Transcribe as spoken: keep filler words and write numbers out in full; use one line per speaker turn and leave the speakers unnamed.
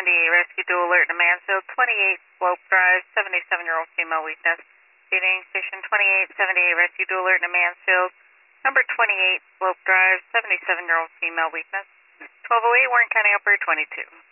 seventy-eight Rescue Dual Alert to Mansfield, twenty-eight Slope Drive, seventy-seven-year-old female weakness. Feeding Station twenty-eight seventy-eight Rescue Dual Alert to Mansfield, number twenty-eight Slope Drive, seventy-seven-year-old female weakness. twelve oh eight Warren County Operator twenty-two.